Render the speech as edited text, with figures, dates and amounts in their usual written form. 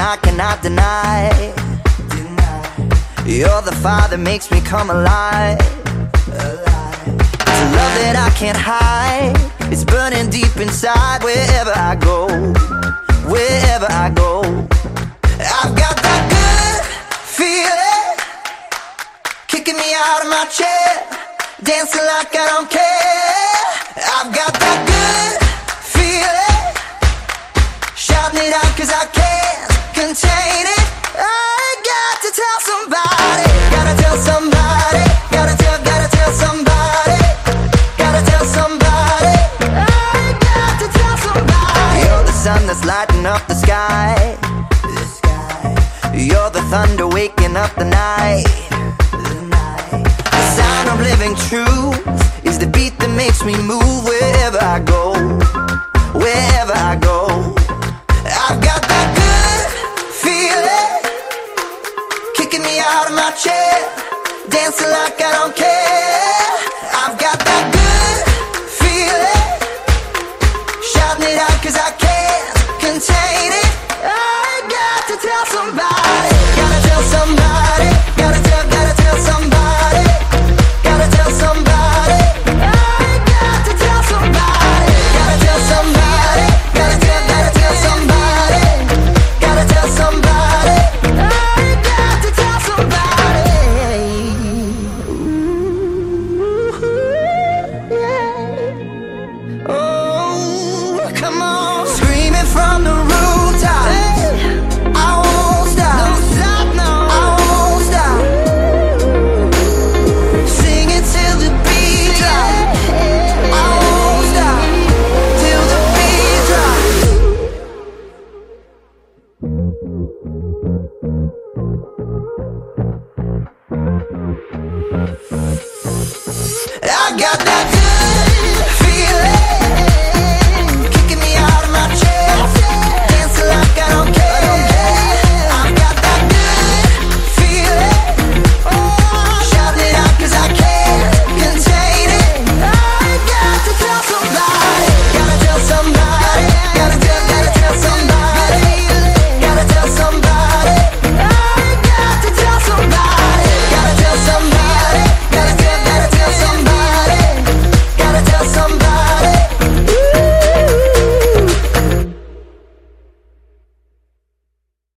I cannot deny. You're the fire that makes me come alive. It's a love that I can't hide. It's burning deep inside. Wherever I go, wherever I go, I've got that good feeling kicking me out of my chair, dancing like I don't care. I've got that good feeling, shouting it out 'cause I can't contain it. I got to tell somebody, gotta tell somebody, gotta tell somebody, gotta tell somebody. I got to tell somebody. You're the sun that's lighting up the sky. You're the thunder waking up the night. The sound of living truth is the beat that makes me move. Wherever I go, wherever I go, I've got that good feeling kicking me out of my chair, dancing like I don't care. I've got that good feeling, shouting it out 'cause I can't contain it. I got to tell somebody, gotta tell somebody, gotta tell somebody, gotta tell somebody. I got to tell somebody, gotta tell somebody, gotta tell somebody, gotta tell somebody. I got to tell somebody. Ooh, yeah. Oh, come on, screaming from the rooftops. I won't stop, don't stop, no, I won't stop. Singing till the beat drops. I won't stop till the beat drops. I got that.